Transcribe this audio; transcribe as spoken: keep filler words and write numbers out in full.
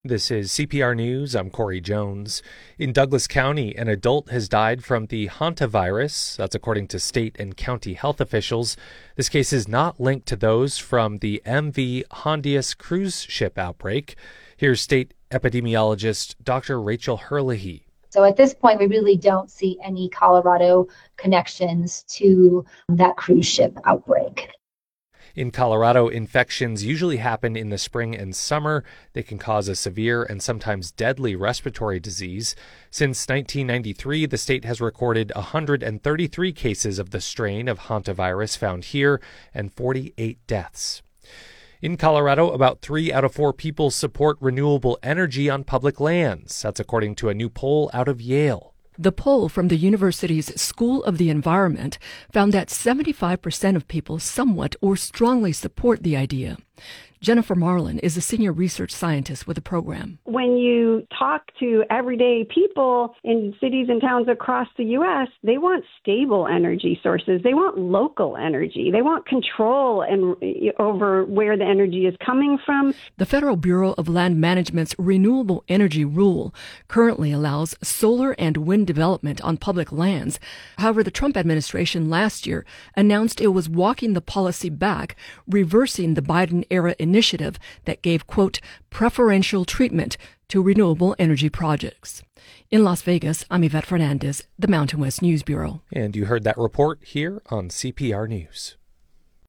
This is C P R News. I'm Corey Jones. In Douglas County, an adult has died from the hantavirus. That's according to state and county health officials. This case is not linked to those from the M V Hondius cruise ship outbreak. Here's state epidemiologist Doctor Rachel Herlihy. So at this point, we really don't see any Colorado connections to that cruise ship outbreak. In Colorado, infections usually happen in the spring and summer. They can cause a severe and sometimes deadly respiratory disease. Since nineteen ninety-three, the state has recorded one hundred thirty-three cases of the strain of hantavirus found here and forty-eight deaths. In Colorado, about three out of four people support renewable energy on public lands. That's according to a new poll out of Yale. The poll from the university's School of the Environment found that seventy-five percent of people somewhat or strongly support the idea. Jennifer Marlin is a senior research scientist with the program. When you talk to everyday people in cities and towns across the U S, they want stable energy sources. They want local energy. They want control and over where the energy is coming from. The Federal Bureau of Land Management's Renewable Energy Rule currently allows solar and wind development on public lands. However, the Trump administration last year announced it was walking the policy back, reversing the Biden-era initiative initiative that gave, quote, preferential treatment to renewable energy projects. In Las Vegas, I'm Yvette Fernandez, the Mountain West News Bureau. And you heard that report here on C P R News.